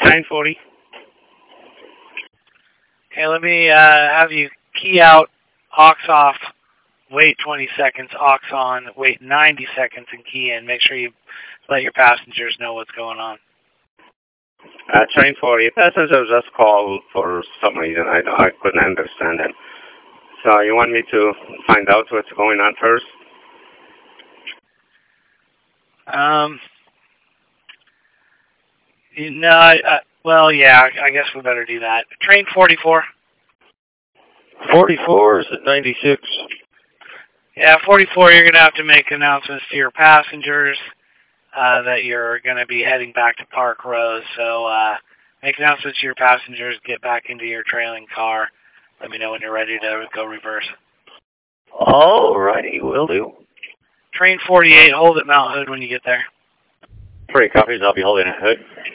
Train 40. Okay, let me have you key out, aux off, wait 20 seconds, aux on, wait 90 seconds, and key in. Make sure you let your passengers know what's going on. Train 40. Passenger just called for some reason. I couldn't understand them. So you want me to find out what's going on first? No, well, yeah, I guess we better do that. Train 44. 44 is at 96. Yeah, 44, you're going to have to make announcements to your passengers that you're going to be heading back to Park Rose. So make announcements to your passengers, get back into your trailing car. Let me know when you're ready to go reverse. All righty, will do. Train 48, hold at Mount Hood when you get there. 3 copies, I'll be holding at Hood.